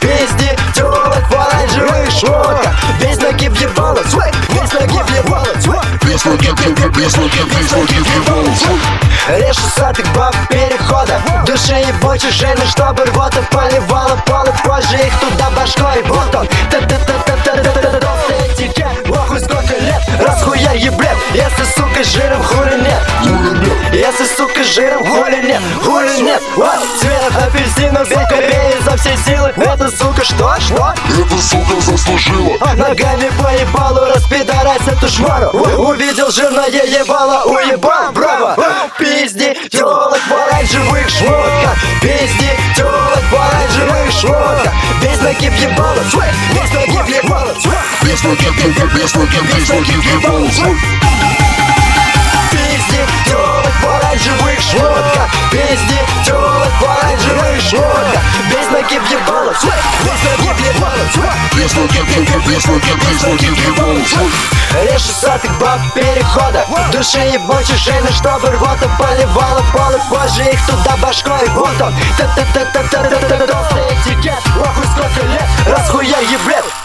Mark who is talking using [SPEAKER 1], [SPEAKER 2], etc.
[SPEAKER 1] пизди тёлок в оранжевых шмотках. Без ноги въебало, без ноги въебало,
[SPEAKER 2] Без ноги въебало.
[SPEAKER 1] режь усатых баб перехода. В душе ебучий жены, чтобы рвота поливала полы. Позже их туда башкой, вот он. Этикет, охуй сколько лет, раз хуя еблет. Если, сука, жиром, хули нет. Если, сука, жиром, хули нет, хули нет. Цвет апельсина, сука, бей изо всей силы. Это, сука, что?
[SPEAKER 2] Эта сука заслужила.
[SPEAKER 1] Ногами по ебалу распидорась эту шмару. Увидел жирное ебало, уебал, браво. Пизди тёлок в оранжевых шмотках. Пизди тёлок в оранжевых шмотках. Без ноги въебало, без ноги въебало.
[SPEAKER 2] Без ноги въебало.
[SPEAKER 1] Пизди тёлок в оранжевых шмотках. Пизди тёлок в оранжевых шмотках. Без ноги въебало, без ноги въебало.
[SPEAKER 2] Без ноги въебало.
[SPEAKER 1] Режь усатых баб перехода. В душе ебучий жены, чтобы рвота поливала полы. Позже их туда башкой, вот он. Этикет, охуй сколько лет, раз хуя еблет.